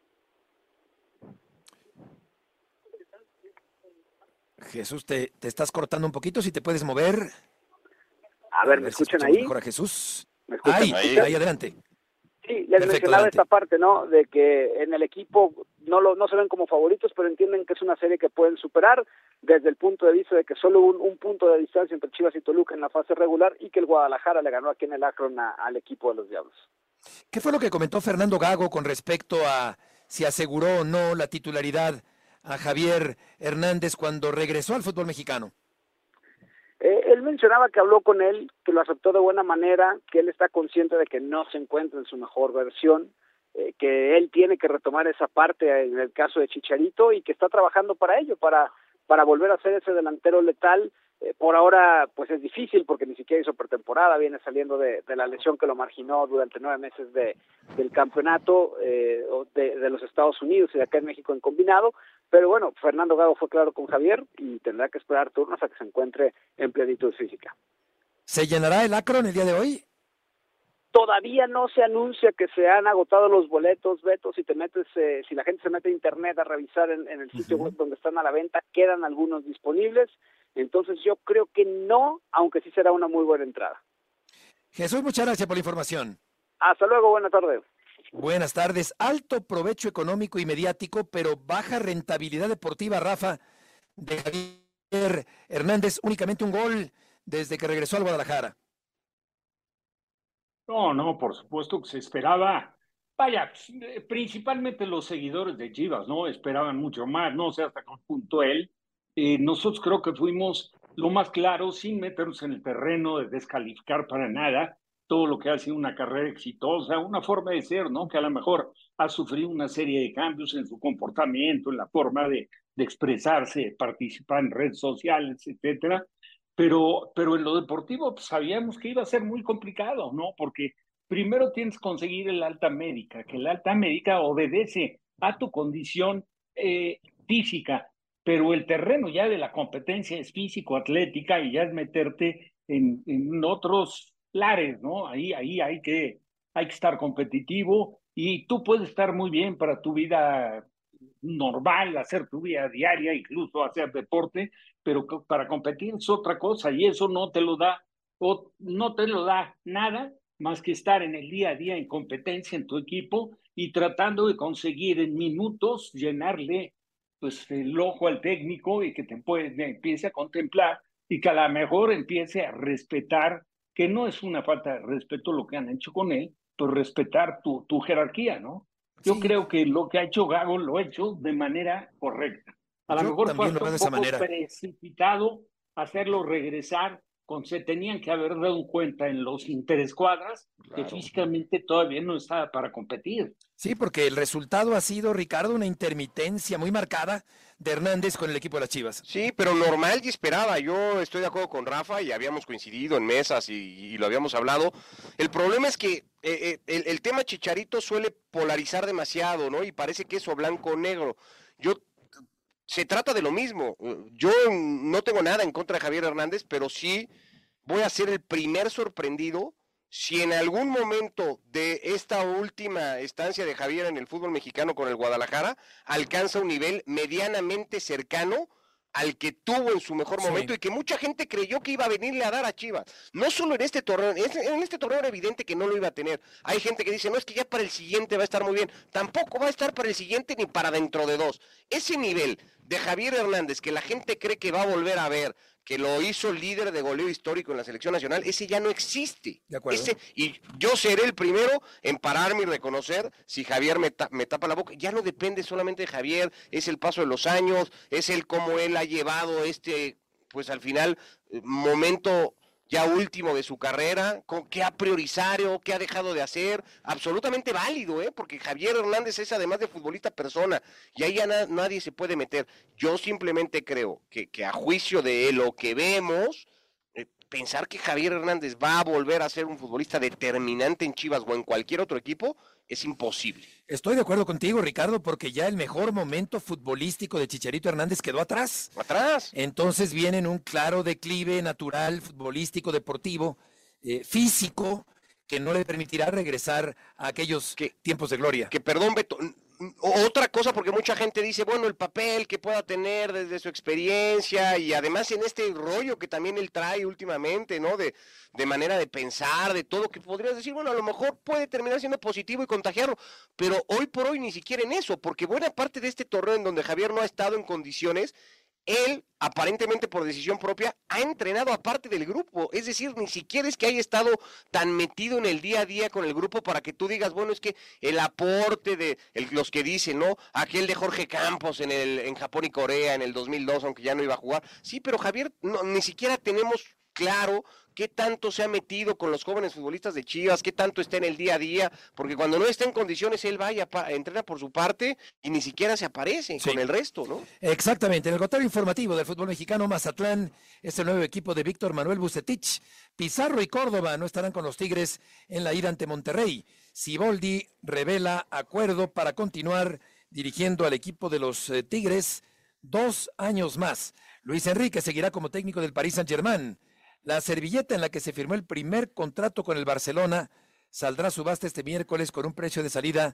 Jesús, te, te estás cortando un poquito, si te puedes mover. A ver, ¿me escuchan ahí? Mejor a Jesús. ¿Me escuchan? Ahí, ahí, ahí adelante. Sí, les Perfecto, mencionaba adelante. esta parte, ¿no? De que en el equipo no lo no se ven como favoritos, pero entienden que es una serie que pueden superar desde el punto de vista de que solo un, un punto de distancia entre Chivas y Toluca en la fase regular, y que el Guadalajara le ganó aquí en el Akron a, al equipo de los Diablos. ¿Qué fue lo que comentó Fernando Gago con respecto a si aseguró o no la titularidad a Javier Hernández cuando regresó al fútbol mexicano? Eh, él mencionaba que habló con él, que lo aceptó de buena manera, que él está consciente de que no se encuentra en su mejor versión, eh, que él tiene que retomar esa parte en el caso de Chicharito, y que está trabajando para ello, para, para volver a ser ese delantero letal. Eh, por ahora pues es difícil porque ni siquiera hizo pretemporada, viene saliendo de, de la lesión que lo marginó durante nueve meses de, del campeonato eh, de, de los Estados Unidos y de acá en México en combinado, pero bueno, Fernando Gago fue claro con Javier y tendrá que esperar turnos a que se encuentre en plenitud física. ¿Se llenará el Akron el día de hoy? Todavía no se anuncia que se han agotado los boletos, Beto. Si te metes, eh, si la gente se mete a internet a revisar en, en el sitio uh-huh. web donde están a la venta, quedan algunos disponibles. Entonces yo creo que no, aunque sí será una muy buena entrada. Jesús, muchas gracias por la información. Hasta luego, buena tarde. Buenas tardes. Alto provecho económico y mediático, pero baja rentabilidad deportiva, Rafa, de Javier Hernández. Únicamente un gol desde que regresó al Guadalajara. No, no, por supuesto que se esperaba. Vaya, principalmente los seguidores de Chivas, ¿no? Esperaban mucho más, no sé hasta qué punto él. Eh, nosotros creo que fuimos lo más claro, sin meternos en el terreno de descalificar para nada todo lo que ha sido una carrera exitosa, una forma de ser, ¿no? Que a lo mejor ha sufrido una serie de cambios en su comportamiento, en la forma de, de expresarse, de participar en redes sociales, etcétera. Pero, pero en lo deportivo pues, sabíamos que iba a ser muy complicado, ¿no? Porque primero tienes que conseguir el alta médica, que el alta médica obedece a tu condición eh, física, pero el terreno ya de la competencia es físico-atlética y ya es meterte en, en otros lares, ¿no? Ahí, ahí hay que, hay que estar competitivo y tú puedes estar muy bien para tu vida normal, hacer tu vida diaria, incluso hacer deporte, pero para competir es otra cosa y eso no te lo da, o no te lo da nada más que estar en el día a día en competencia en tu equipo y tratando de conseguir en minutos llenarle pues el ojo al técnico y que te puede, empiece a contemplar y que a lo mejor empiece a respetar, que no es una falta de respeto lo que han hecho con él, pero respetar tu, tu jerarquía, ¿no? Yo Sí. creo que lo que ha hecho Gago lo ha hecho de manera correcta. A lo Yo mejor fue también lo hasta veo un de esa poco manera. precipitado hacerlo regresar, con, se tenían que haber dado cuenta en los interescuadras que Claro. físicamente todavía no estaba para competir. Sí, porque el resultado ha sido, Ricardo, una intermitencia muy marcada de Hernández con el equipo de las Chivas. Sí, pero normal y esperaba. Yo estoy de acuerdo con Rafa y habíamos coincidido en mesas y, y lo habíamos hablado. El problema es que eh, eh, el, el tema Chicharito suele polarizar demasiado, ¿no? Y parece que es o blanco o negro. Yo se trata de lo mismo. Yo no tengo nada en contra de Javier Hernández, pero sí voy a ser el primer sorprendido si en algún momento de esta última estancia de Javier en el fútbol mexicano con el Guadalajara alcanza un nivel medianamente cercano al que tuvo en su mejor momento, sí, y que mucha gente creyó que iba a venirle a dar a Chivas. No solo en este torneo, en este torneo era evidente que no lo iba a tener. Hay gente que dice, no, es que ya para el siguiente va a estar muy bien. Tampoco va a estar para el siguiente ni para dentro de dos. Ese nivel de Javier Hernández, que la gente cree que va a volver a ver, que lo hizo líder de goleo histórico en la selección nacional, ese ya no existe. De acuerdo. Ese, y yo seré el primero en pararme y reconocer si Javier me, ta, me tapa la boca. Ya no depende solamente de Javier, es el paso de los años, es el cómo él ha llevado este, pues al final, momento ya último de su carrera, con qué ha priorizado, qué ha dejado de hacer, absolutamente válido, ¿eh? Porque Javier Hernández es además de futbolista persona, y ahí ya na nadie se puede meter. Yo simplemente creo que, que a juicio de lo que vemos, eh, pensar que Javier Hernández va a volver a ser un futbolista determinante en Chivas o en cualquier otro equipo, es imposible. Estoy de acuerdo contigo, Ricardo, porque ya el mejor momento futbolístico de Chicharito Hernández quedó atrás. Atrás. Entonces viene en un claro declive natural, futbolístico, deportivo, eh, físico, que no le permitirá regresar a aquellos que, tiempos de gloria. Que perdón, Beto, otra cosa, porque mucha gente dice, bueno, el papel que pueda tener desde su experiencia y además en este rollo que también él trae últimamente, ¿no? De, de manera de pensar, de todo, que podrías decir, bueno, a lo mejor puede terminar siendo positivo y contagiarlo, pero hoy por hoy ni siquiera en eso, porque buena parte de este torneo en donde Javier no ha estado en condiciones, él, aparentemente por decisión propia, ha entrenado aparte del grupo. Es decir, ni siquiera es que haya estado tan metido en el día a día con el grupo para que tú digas, bueno, es que el aporte de el, los que dicen, ¿no? Aquel de Jorge Campos en el en Japón y Corea en el dos mil dos, aunque ya no iba a jugar. Sí, pero Javier, no, ni siquiera tenemos claro qué tanto se ha metido con los jóvenes futbolistas de Chivas, qué tanto está en el día a día, porque cuando no está en condiciones él vaya, entrena por su parte y ni siquiera se aparece sí. con el resto, ¿no? Exactamente, en el conteo informativo del fútbol mexicano, Mazatlán es el nuevo equipo de Víctor Manuel Vucetich. Pizarro y Córdoba no estarán con los Tigres en la ida ante Monterrey. Siboldi revela acuerdo para continuar dirigiendo al equipo de los eh, Tigres dos años más. Luis Enrique seguirá como técnico del Paris Saint-Germain. La servilleta en la que se firmó el primer contrato con el Barcelona saldrá a subasta este miércoles con un precio de salida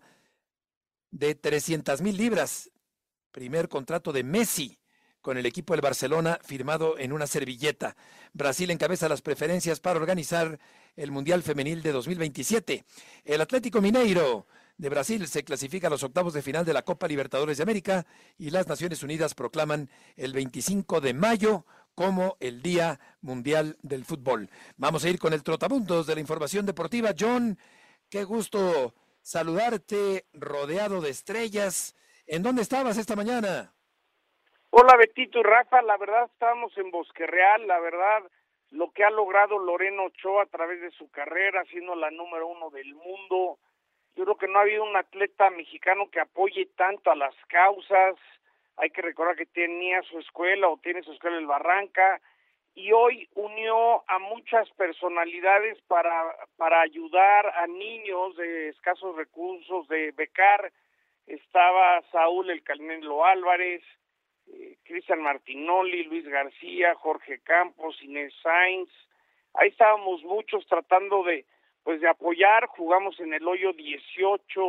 de trescientas mil libras. Primer contrato de Messi con el equipo del Barcelona firmado en una servilleta. Brasil encabeza las preferencias para organizar el Mundial Femenil de dos mil veintisiete. El Atlético Mineiro de Brasil se clasifica a los octavos de final de la Copa Libertadores de América y las Naciones Unidas proclaman el veinticinco de mayo como el Día Mundial del Fútbol. Vamos a ir con el trotamundos de la información deportiva. John, qué gusto saludarte rodeado de estrellas. ¿En dónde estabas esta mañana? Hola Betito y Rafa, la verdad estábamos en Bosque Real, la verdad lo que ha logrado Lorena Ochoa a través de su carrera, siendo la número uno del mundo. Yo creo que no ha habido un atleta mexicano que apoye tanto a las causas. Hay que recordar que tenía su escuela o tiene su escuela en Barranca y hoy unió a muchas personalidades para para ayudar a niños de escasos recursos, de becar. Estaba Saúl El Canelo Álvarez, eh, Cristian Martinoli, Luis García, Jorge Campos, Inés Sainz. Ahí estábamos muchos tratando de pues de apoyar. Jugamos en el hoyo dieciocho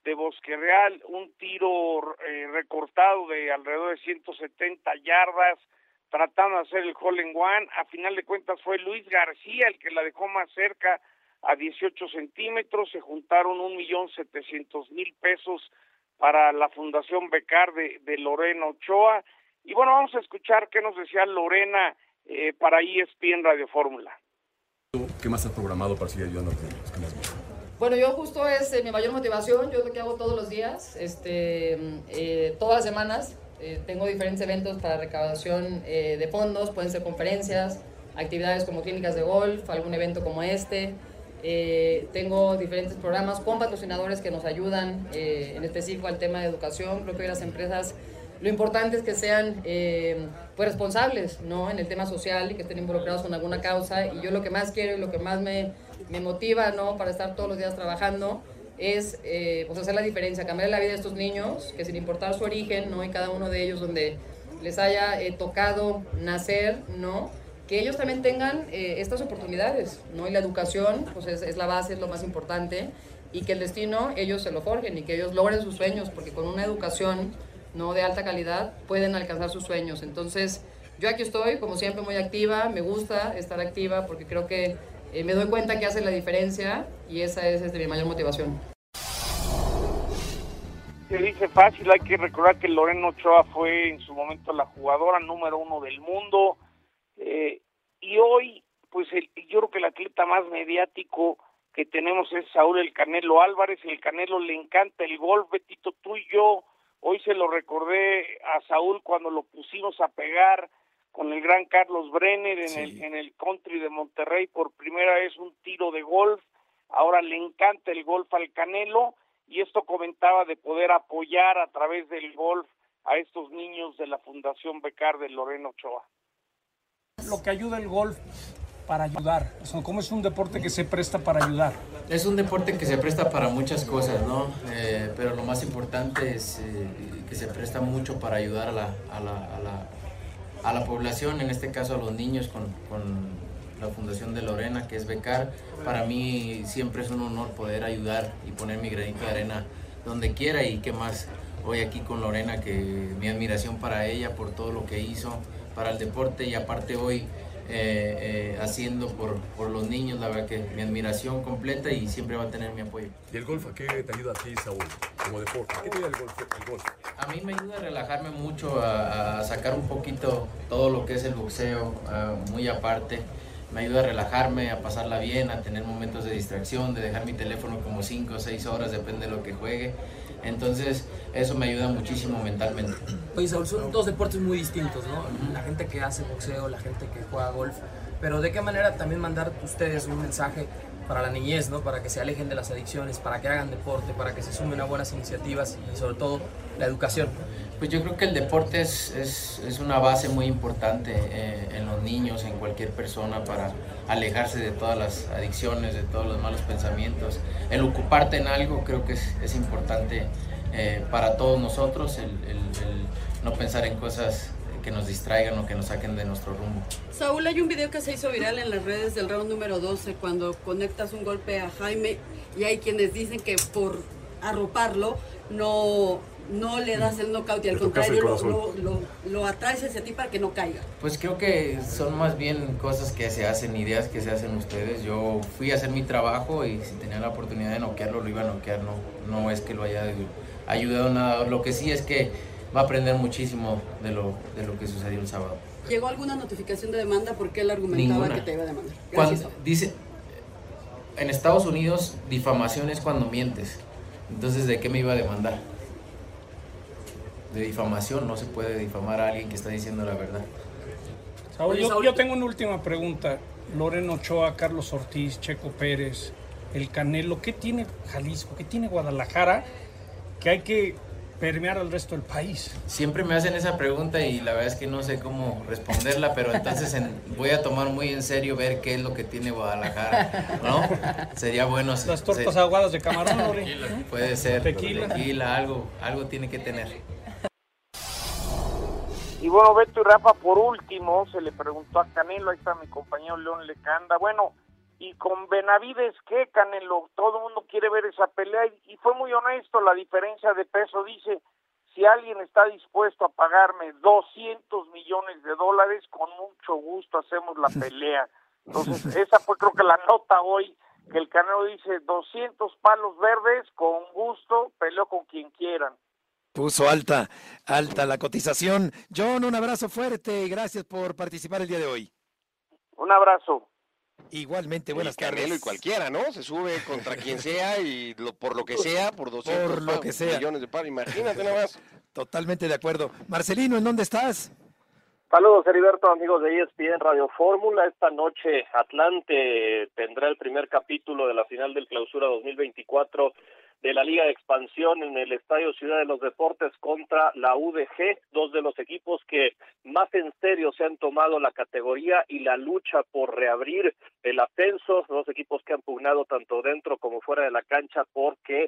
de Bosque Real, un tiro eh, recortado de alrededor de ciento setenta yardas, tratando de hacer el hole in one. A final de cuentas fue Luis García el que la dejó más cerca a dieciocho centímetros. Se juntaron un millón setecientos mil pesos para la Fundación Becar de, de Lorena Ochoa. Y bueno, vamos a escuchar qué nos decía Lorena eh, para E S P N Radio Fórmula. ¿Qué más has programado para seguir ayudando a los que más ven? Bueno, yo justo es eh, mi mayor motivación, yo es lo que hago todos los días, este, eh, todas las semanas. Eh, tengo diferentes eventos para recaudación eh, de fondos, pueden ser conferencias, actividades como clínicas de golf, algún evento como este. Eh, tengo diferentes programas con patrocinadores que nos ayudan eh, en específico al tema de educación. Creo que hoy las empresas, lo importante es que sean eh, pues responsables, ¿no?, en el tema social y que estén involucrados con alguna causa. Y yo lo que más quiero y lo que más me, me motiva, ¿no?, para estar todos los días trabajando es eh, pues hacer la diferencia, cambiar la vida de estos niños, que sin importar su origen, ¿no?, y cada uno de ellos donde les haya eh, tocado nacer, ¿no?, que ellos también tengan eh, estas oportunidades, ¿no? Y la educación pues es, es la base, es lo más importante, y que el destino ellos se lo forjen y que ellos logren sus sueños, porque con una educación, ¿no?, de alta calidad pueden alcanzar sus sueños. Entonces yo aquí estoy, como siempre, muy activa, me gusta estar activa porque creo que eh, me doy cuenta que hace la diferencia, y esa es, es de mi mayor motivación. Se dice fácil, hay que recordar que Lorena Ochoa fue en su momento la jugadora número uno del mundo. Eh, y hoy, pues el, yo creo que el atleta más mediático que tenemos es Saúl El Canelo Álvarez. El Canelo le encanta el golf, Betito, tú y yo, hoy se lo recordé a Saúl cuando lo pusimos a pegar con el gran Carlos Brenner en, sí. el, en el country de Monterrey, por primera vez un tiro de golf. Ahora le encanta el golf al Canelo, y esto comentaba de poder apoyar a través del golf a estos niños de la Fundación Becar de Lorena Ochoa. Lo que ayuda el golf para ayudar, ¿cómo es un deporte que se presta para ayudar? Es un deporte que se presta para muchas cosas, ¿no? Eh, pero lo más importante es eh, que se presta mucho para ayudar a la, a, la, a, la, a la población, en este caso a los niños con, con la Fundación de Lorena, que es Becar. Para mí siempre es un honor poder ayudar y poner mi granito de arena donde quiera, y qué más hoy aquí con Lorena, que mi admiración para ella por todo lo que hizo para el deporte, y aparte hoy eh, eh, haciendo por, por los niños. La verdad que mi admiración completa, y siempre va a tener mi apoyo. ¿Y el golf a qué te ayuda a ti, Saúl, como deporte? ¿Qué te ayuda el golf? El golf? A mí me ayuda a relajarme mucho, a, a sacar un poquito todo lo que es el boxeo, uh, muy aparte. Me ayuda a relajarme, a pasarla bien, a tener momentos de distracción, de dejar mi teléfono como cinco o seis horas, depende de lo que juegue. Entonces, eso me ayuda muchísimo mentalmente. Oye, Saúl, son dos deportes muy distintos, ¿no? La gente que hace boxeo, la gente que juega golf. Pero ¿de qué manera también mandar ustedes un mensaje para la niñez, ¿no? Para que se alejen de las adicciones, para que hagan deporte, para que se sumen a buenas iniciativas, y sobre todo la educación? Pues yo creo que el deporte es, es, es una base muy importante eh, en los niños, en cualquier persona, para alejarse de todas las adicciones, de todos los malos pensamientos. El ocuparte en algo creo que es, es importante eh, para todos nosotros, el, el, el no pensar en cosas que nos distraigan o que nos saquen de nuestro rumbo. Saúl, hay un video que se hizo viral en las redes del round número doce, cuando conectas un golpe a Jaime, y hay quienes dicen que por arroparlo no, no le das el knockout, y al contrario lo, lo, lo, lo atraes hacia ti para que no caiga. Pues creo que son más bien cosas que se hacen, ideas que se hacen ustedes. Yo fui a hacer mi trabajo, y si tenía la oportunidad de noquearlo, lo iba a noquear. No, no es que lo haya ayudado nada. Lo que sí es que va a aprender muchísimo de lo, de lo que sucedió el sábado. ¿Llegó alguna notificación de demanda? Porque él argumentaba Ninguna. que te iba a demandar. Gracias. Cuando, dice, en Estados Unidos, difamación es cuando mientes. Entonces, ¿de qué me iba a demandar? De difamación. No se puede difamar a alguien que está diciendo la verdad. Saúl, yo, yo tengo una última pregunta. Lorena Ochoa, Carlos Ortiz, Checo Pérez, el Canelo, ¿qué tiene Jalisco? ¿Qué tiene Guadalajara que hay que permear al resto del país? Siempre me hacen esa pregunta, y la verdad es que no sé cómo responderla, pero entonces en, voy a tomar muy en serio ver qué es lo que tiene Guadalajara, ¿no? Sería bueno. Las tortas se, aguadas de camarón, Lore. Puede ser. Tequila. Tequila, algo, algo tiene que tener. Y bueno, Beto y Rafa, por último, se le preguntó a Canelo, ahí está mi compañero León Lecanda, bueno, y con Benavides, ¿qué, Canelo? Todo el mundo quiere ver esa pelea, y, y fue muy honesto, la diferencia de peso, dice, si alguien está dispuesto a pagarme doscientos millones de dólares, con mucho gusto hacemos la pelea. Entonces, esa fue creo que la nota hoy, que el Canelo dice, doscientos palos verdes, con gusto, peleo con quien quieran. Puso alta, alta la cotización. John, un abrazo fuerte y gracias por participar el día de hoy. Un abrazo. Igualmente, buenas tardes. Canelo y cualquiera, ¿no? Se sube contra quien sea y lo, por lo que sea, por doscientos por lo que sea. millones de palos, imagínate nada más. Totalmente de acuerdo. Marcelino, ¿en dónde estás? Saludos, Heriberto, amigos de E S P N Radio Fórmula. Esta noche Atlante tendrá el primer capítulo de la final del Clausura dos mil veinticuatro de la Liga de Expansión en el Estadio Ciudad de los Deportes contra la U D G, dos de los equipos que más en serio se han tomado la categoría y la lucha por reabrir el ascenso, dos equipos que han pugnado tanto dentro como fuera de la cancha porque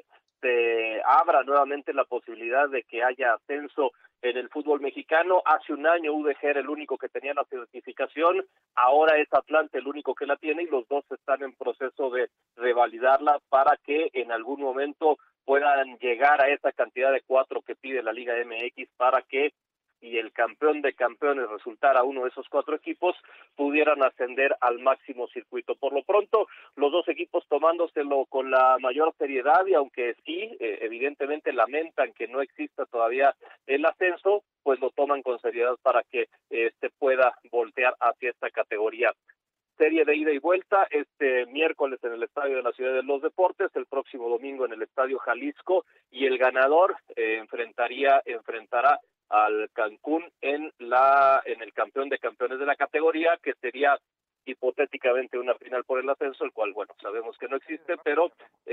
se abra nuevamente la posibilidad de que haya ascenso en el fútbol mexicano. Hace un año U D G era el único que tenía la certificación, ahora es Atlante el único que la tiene y los dos están en proceso de revalidarla para que en algún momento puedan llegar a esa cantidad de cuatro que pide la Liga M X para que y el campeón de campeones resultara uno de esos cuatro equipos, pudieran ascender al máximo circuito. Por lo pronto, los dos equipos tomándoselo con la mayor seriedad y aunque sí, eh, evidentemente lamentan que no exista todavía el ascenso, pues lo toman con seriedad para que este pueda voltear hacia esta categoría. Serie de ida y vuelta este miércoles en el Estadio de la Ciudad de los Deportes, el próximo domingo en el Estadio Jalisco y el ganador eh, enfrentaría enfrentará al Cancún en la en el campeón de campeones de la categoría, que sería hipotéticamente una final por el ascenso, el cual, bueno, sabemos que no existe, pero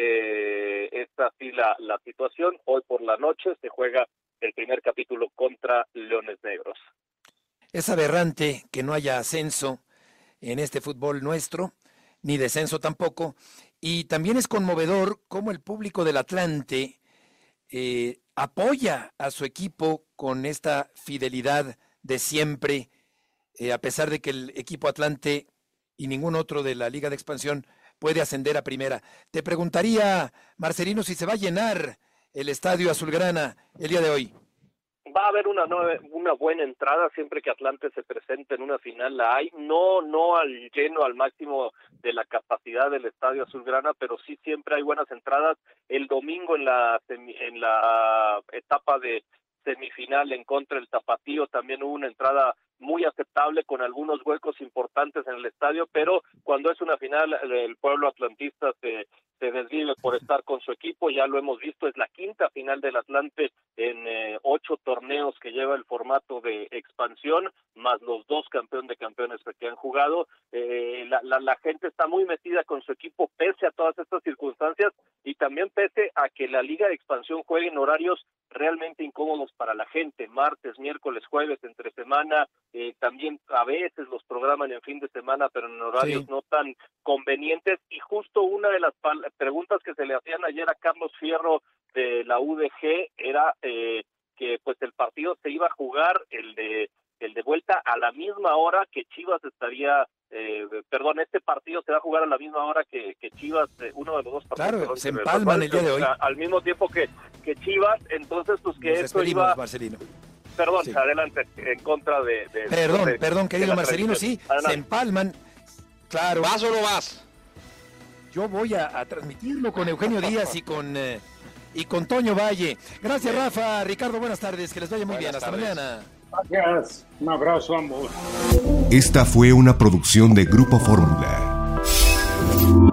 eh, esta sí la, la situación. Hoy por la noche se juega el primer capítulo contra Leones Negros. Es aberrante que no haya ascenso en este fútbol nuestro, ni descenso tampoco, y también es conmovedor cómo el público del Atlante eh, apoya a su equipo con esta fidelidad de siempre, eh, a pesar de que el equipo Atlante y ningún otro de la Liga de Expansión puede ascender a primera. Te preguntaría, Marcelino, si se va a llenar el Estadio Azulgrana el día de hoy. Va a haber una nueva, una buena entrada siempre que Atlante se presente en una final, la hay, no no al lleno, al máximo de la capacidad del Estadio Azulgrana, pero sí siempre hay buenas entradas. El domingo en la en la etapa de semifinal en contra del Tapatío también hubo una entrada muy aceptable con algunos huecos importantes en el estadio, pero cuando es una final el pueblo atlantista se se desvive por estar con su equipo, ya lo hemos visto, es la quinta final del Atlante en eh, ocho torneos que lleva el formato de expansión, más los dos campeón de campeones que han jugado. Eh, la, la, la gente está muy metida con su equipo pese a todas estas circunstancias y también pese a que la Liga de Expansión juegue en horarios realmente incómodos para la gente, martes, miércoles, jueves, entre semana, eh, también a veces los programan en fin de semana, pero en horarios sí. no tan convenientes, y justo una de las pal- preguntas que se le hacían ayer a Carlos Fierro de la U D G era eh, que pues el partido se iba a jugar, el de el de vuelta, a la misma hora que Chivas estaría, eh, perdón, este partido se va a jugar a la misma hora que, que Chivas, eh, uno de los dos partidos. Claro, perdón, se empalman el día de hoy. A, al mismo tiempo que, que Chivas, entonces pues que Nos esto iba... Marcelino. Perdón, Sí. adelante, en contra de... de Perdón, de, perdón, querido de la Marcelino, sí, tradición. se empalman. Claro. ¿Vas o no vas? Yo voy a, a transmitirlo con Eugenio Díaz y con eh, y con Toño Valle. Gracias, Rafa. Ricardo, buenas tardes. Que les vaya muy Buenas bien. Hasta tardes. mañana. Gracias. Un abrazo a ambos. Esta fue una producción de Grupo Fórmula.